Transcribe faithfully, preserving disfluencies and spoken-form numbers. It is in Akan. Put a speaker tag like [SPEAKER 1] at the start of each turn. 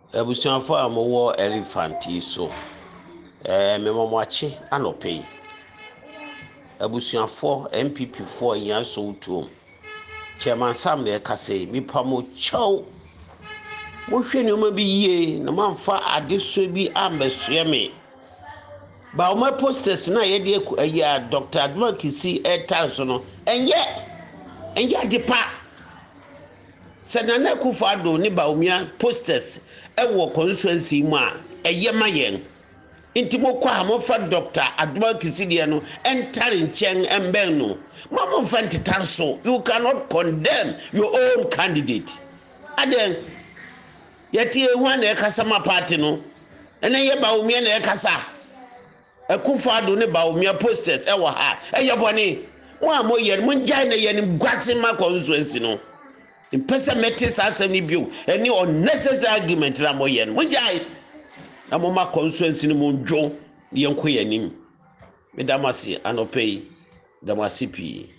[SPEAKER 1] Ebusuafo a mo elephant yi so eh memomwache anope Ebusuafo M P P four yan so tuom Chairman Sam na kase mi pa mo chaw mo hwe ne ma bi yie na manfa adeso bi ambesue me ba o ma posters na ye de ya Doctor Adman Kisi etar so no enye enye adepa Senana Kufado ni baumia posters ewo constituency mu a eye mayen intimo kwa mofa Doctor Adman Kisi no enter nchen emben no mama fantitar so you cannot condemn your own candidate aden yeti ehu na ekasa party no ene ye baumia na ekasa Akufado ni baumia posters ewo ha eye boni mo amoye mo njai na ye ni gwase ma constituency no in person metis asemi bio any unnecessary argument na moyen munjai na mo ma constituency ni monjo yenko yanim medamasi anopei damasi pi